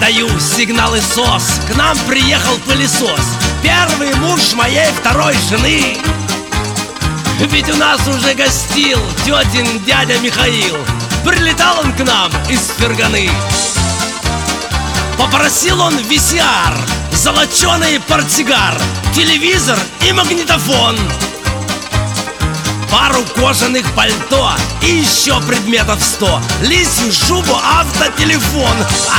даю сигналы СОС. К нам приехал пылесос, первый муж моей второй жены. Ведь у нас уже гостил тетин дядя Михаил. Прилетал он к нам из Ферганы. Попросил он VCR, золоченый портсигар, телевизор и магнитофон, пару кожаных пальто и еще предметов 100, лисью шубу, автотелефон.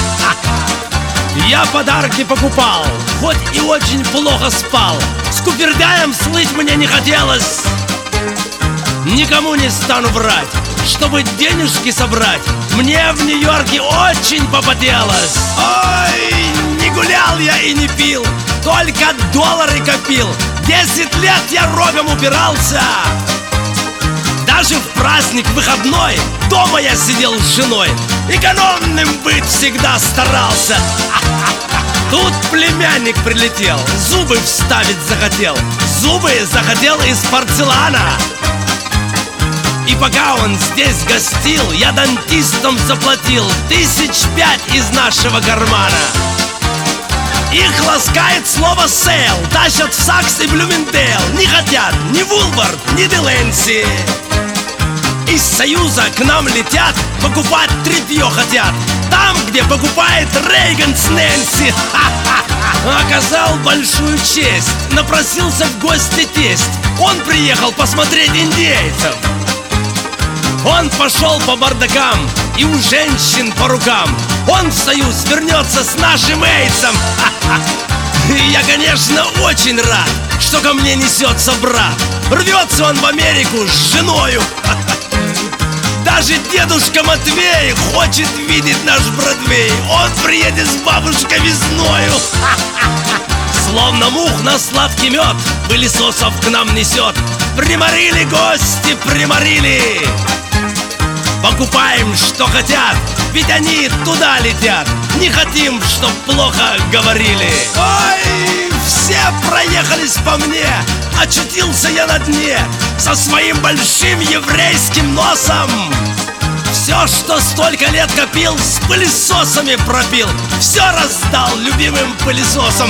Я подарки покупал, хоть и очень плохо спал. Скупердяем слыть мне не хотелось. Никому не стану врать, чтобы денежки собрать. Мне в Нью-Йорке очень попотелось. Ой, не гулял я и не пил, только доллары копил. 10 лет я рогом упирался. Даже в праздник выходной дома я сидел с женой. Экономным быть всегда старался. Тут племянник прилетел, зубы вставить захотел. Зубы захотел из порцелана. И пока он здесь гостил, я дантистам заплатил 5 000 из нашего кармана. Их ласкает слово «сейл», тащат в Сакс и Блюмендейл. Не хотят ни Вулвард, ни Деленси. Из Союза к нам летят, покупать тряпье хотят. Там, где покупает Рейган с Нэнси. Оказал большую честь, напросился в гости тесть. Он приехал посмотреть индейцев. Он пошел по бардакам и у женщин по рукам. Он в Союз вернется с нашим эйдсом. И я, конечно, очень рад, что ко мне несется брат. Рвется он в Америку с женою. Даже дедушка Матвей хочет видеть наш Бродвей. Он приедет с бабушкой весною. Словно мух на сладкий мед пылесосов к нам несет. Приморили гости, приморили. Покупаем, что хотят, ведь они туда летят. Не хотим, чтоб плохо говорили. Ой, все проехались по мне. Очутился я на дне со своим большим еврейским носом. Все, что столько лет копил, с пылесосами пропил. Все раздал любимым пылесосам.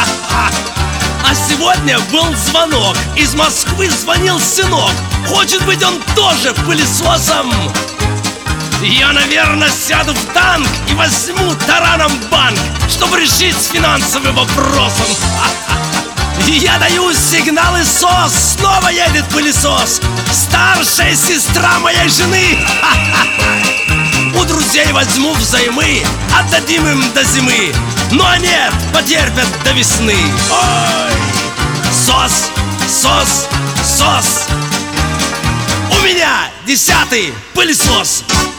А сегодня был звонок. Из Москвы звонил сынок. Хочет быть он тоже пылесосом. Я, наверное, сяду в танк и возьму тараном банк, чтобы решить с финансовым вопросом. Я даю сигналы СОС. Снова едет пылесос. Старшая сестра моей жены. У друзей возьму взаймы, отдадим им до зимы. Но нет, потерпят до весны. Ой, СОС, СОС, СОС. У меня 10-й пылесос.